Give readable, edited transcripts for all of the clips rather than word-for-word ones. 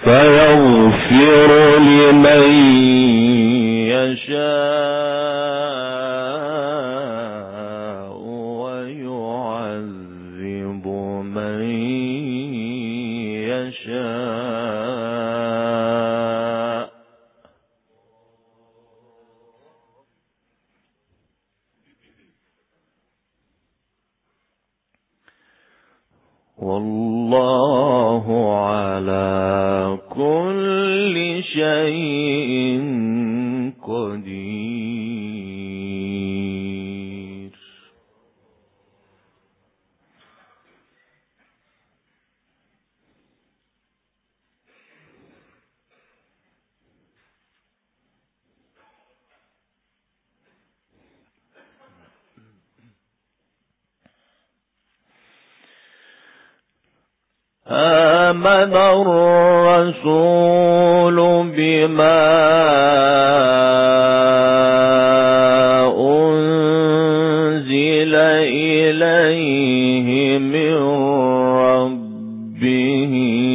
فيغفر لمن يشاء ويعذب من يشاء. والله على كل شيء قدير. آمن الرسول بما أنزل إليه من ربه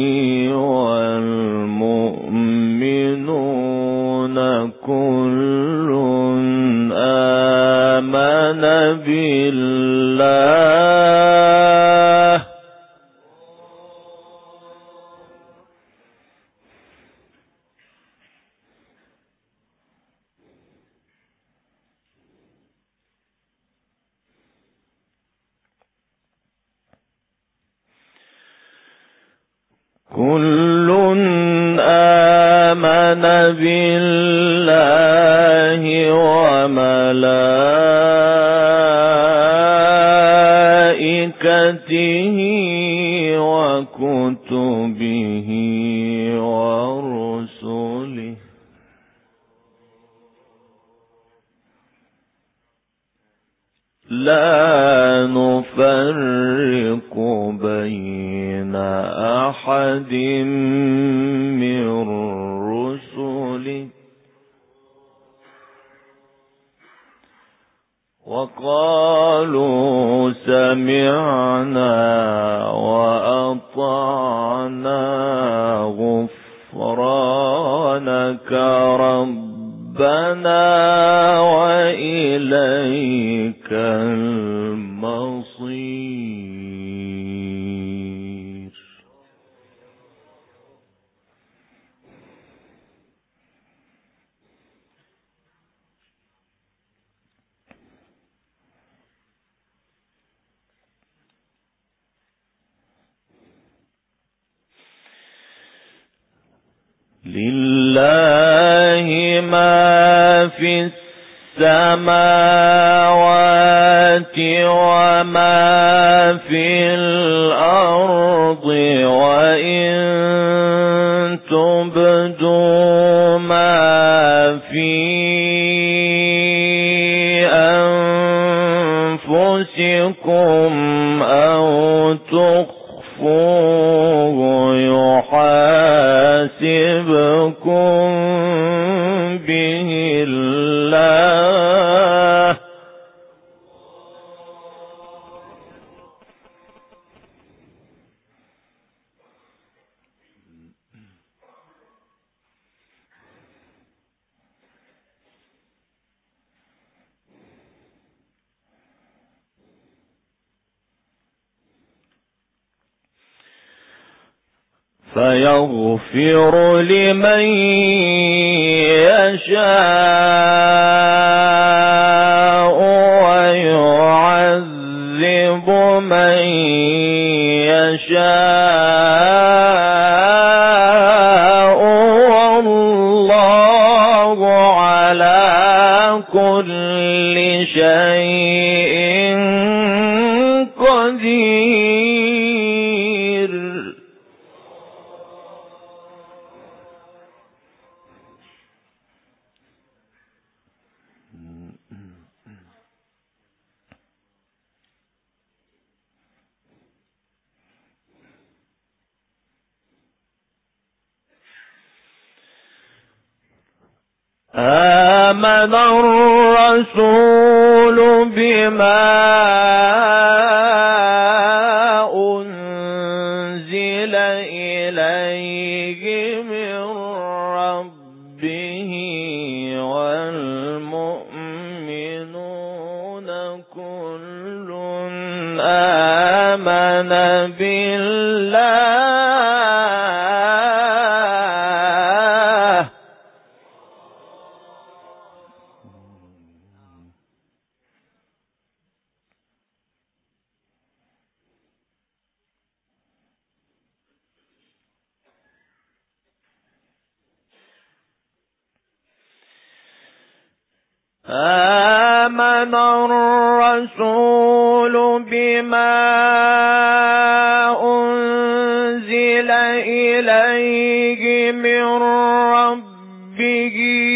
والمؤمنون كل آمن بالله وملائكته وكتبه ورسله لا نفرق بين أحد من رسله وقالوا سمعنا وأطعنا غفرانك ربنا وإليك المصير. لله ما في السماوات وما في الأرض وإن تبدوا ما في أنفسكم أو تخفوه يحاسبكم به الله فيغفر لمن يشاء ويعذب من يشاء والله على كل شيء قدير. آمن الرسول بما أنزل إليه إليه من ربه والمؤمنون كل آمن بالله آمن الرسول بما أنزل إليه من ربه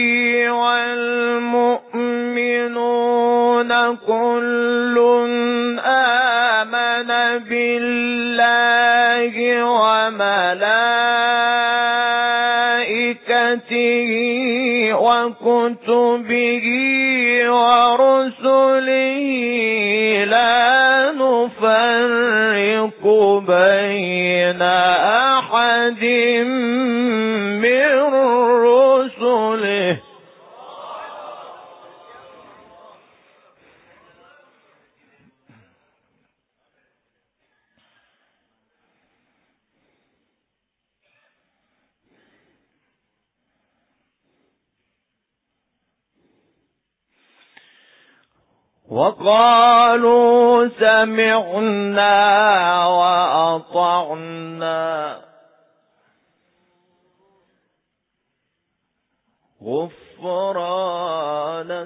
والمؤمنون كل آمن بالله وملائكته وكتبه ورسله لا نفرق بين أحد من رسله وقالوا سمعنا وأطعنا غفرانك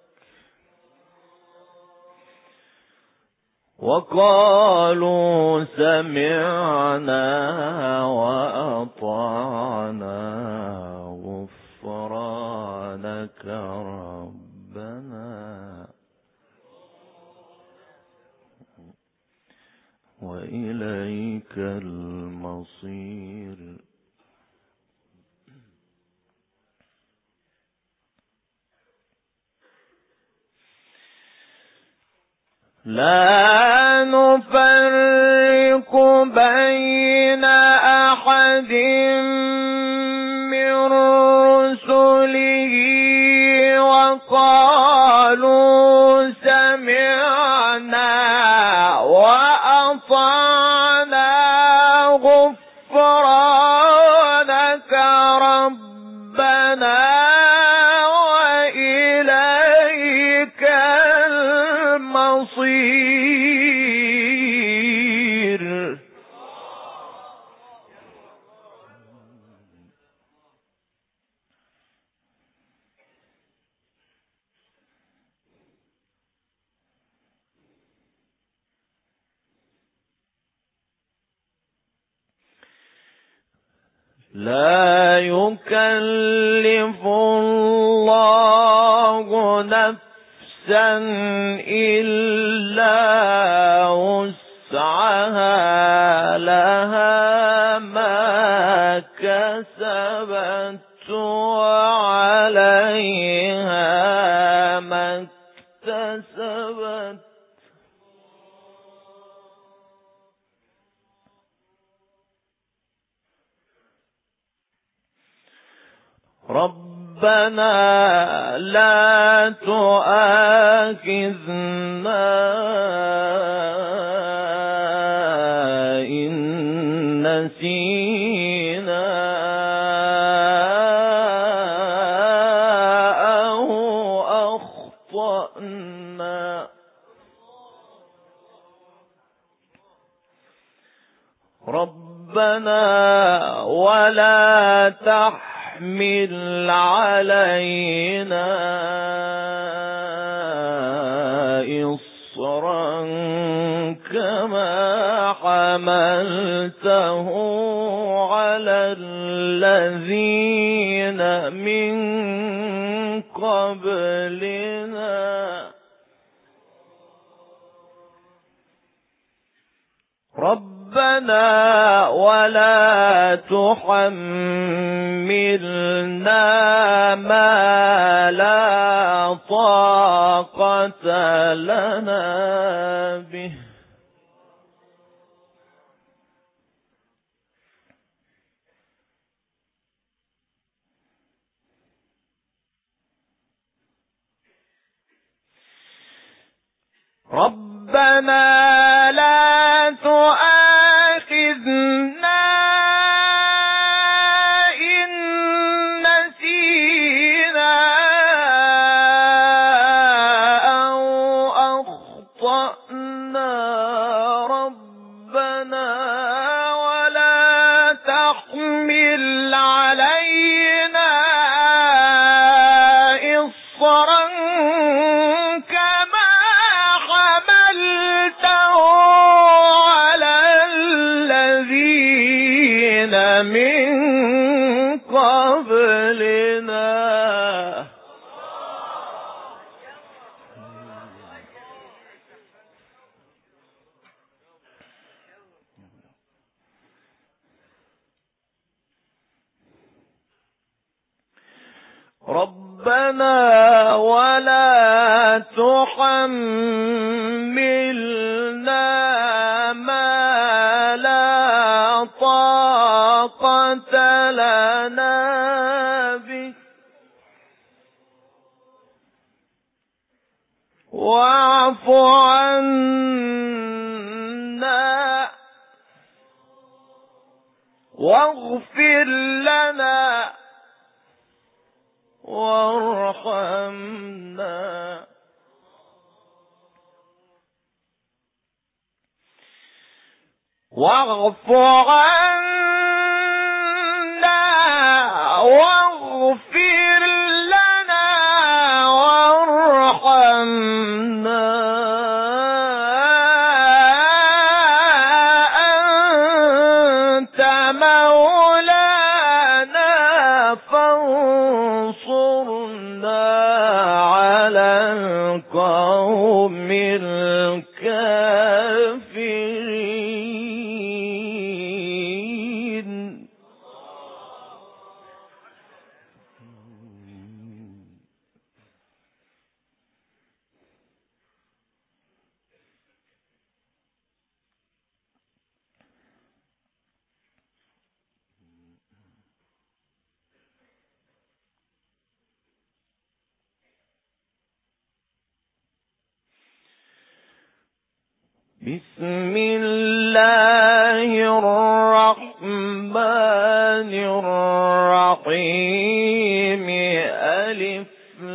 وقالوا سمعنا وأطعنا غفرانك ربنا وإليك المصير. لا نفرق بين أحد من رسله وقالوا سمعنا وأطعنا غفرانك ربنا وإليك المصير. لا يكلف الله نفسا إلا وسعها لها ما كسبت وعليها ما اكتسبت. ربنا لا تؤاخذنا إن نسينا أو أخطأنا. ربنا ولا تحمل علينا إصرا كما حملته على الذين من قبلنا. ربنا ولا تحملنا ما لا طاقة لنا به ربنا لا تؤاخذنا إن نسينا أو أخطأنا ربنا ولا تحمل علينا إصرا كما حملته على الذين من قبلنا. ربنا ولا تحملنا ما لا طاقة لنا به واعف عنا واغفر لنا وارحمنا واعف عنا واغفر لنا وارحمنا أنت مولانا فانصرنا على القوم الكافرين. بسم الله الرحمن الرحيم. ألف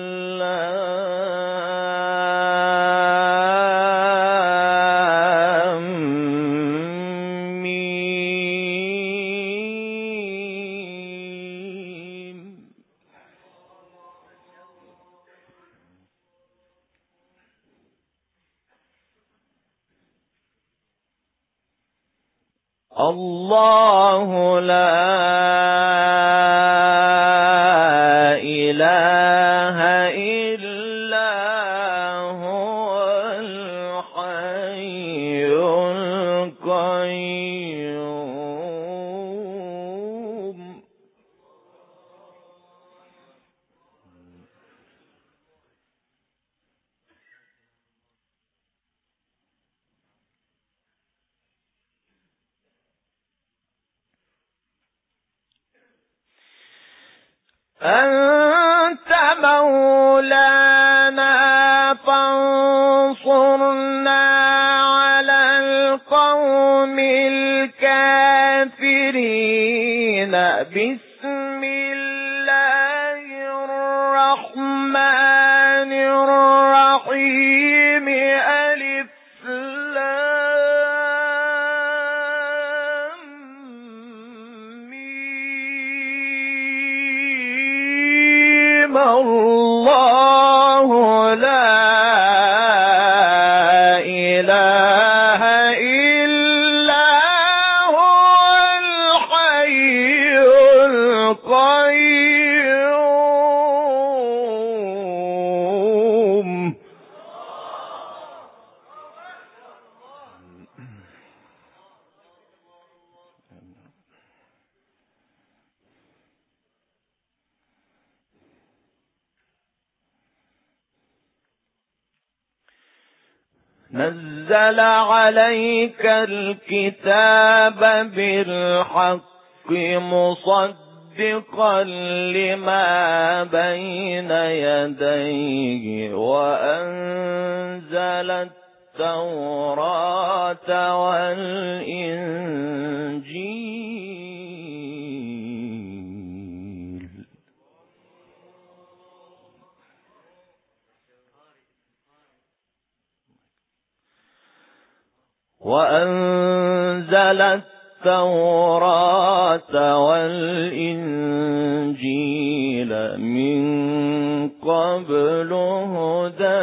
لام ميم. الله لا إله إلا هو الحي القيوم. أنت مولانا فانصرنا على القوم الكافرين. بسم الله الرحمن الرحيم. ألف الله لا إله إلا هو الحي القيوم. نزل عليك الكتاب بالحق مصدقا لما بين يديه وأنزل التوراة والإنجيل وأنزل التوراة والإنجيل من قبل هدى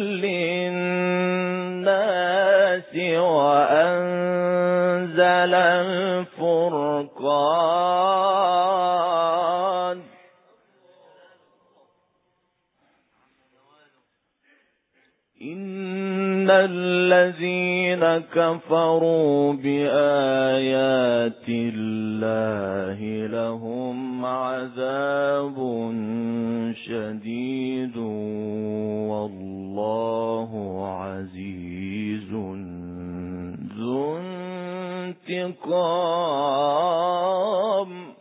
للناس وأنزل الفرقان إن الذين كفروا بآيات الله لهم عذاب شديد والله عزيز ذو انتقام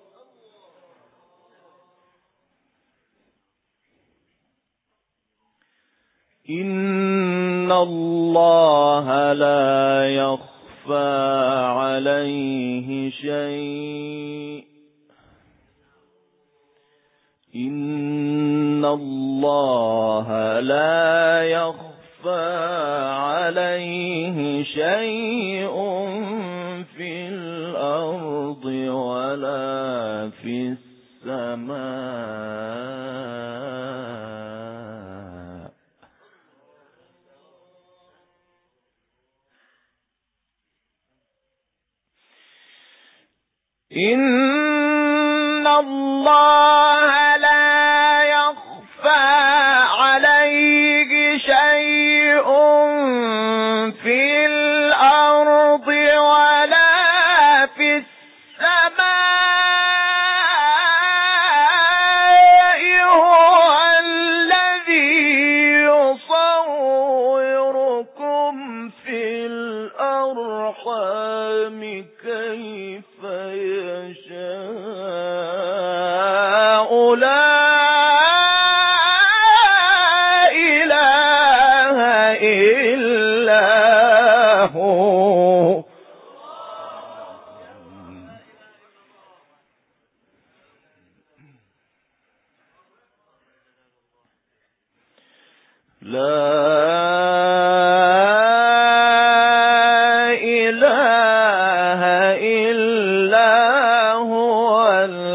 إن الله لا يخفى عليه شيء إن الله لا يخفى عليه شيء في الأرض ولا في السماء إن الله لا يخفى عليه شيء في الأرض ولا في السماء هو الذي يصوركم في الأرحام كيف يشاء لا إله إلا هو لا إله إلا هو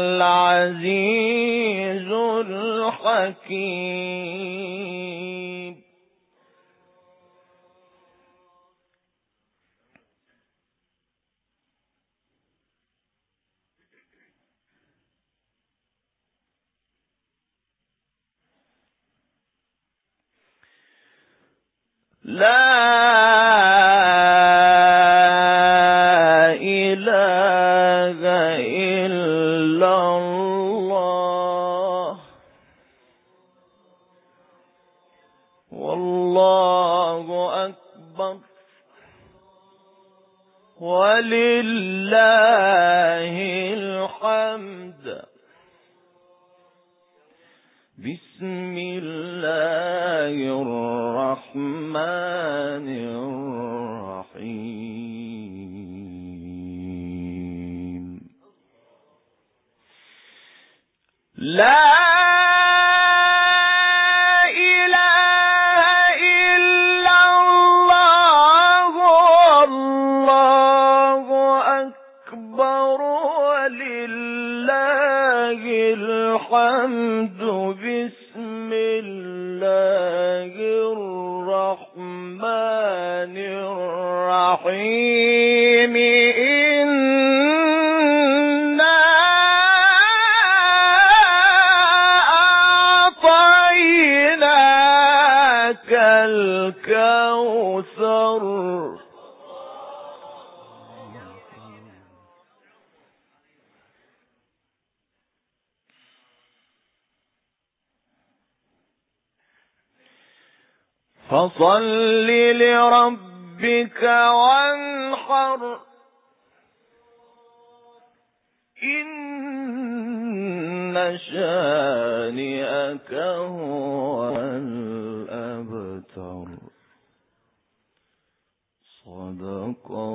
العزيز الحكيم لا إله إلا الله والله أكبر ولله الحمد بسم الله الرحمن الرحيم لا إله إلا الله والله أكبر ولله الحمد بسم الله الرحمن الرحيم إنا أعطيناك الكوثر فصل لربك وانحر إن شانئك هو الأبتر وقر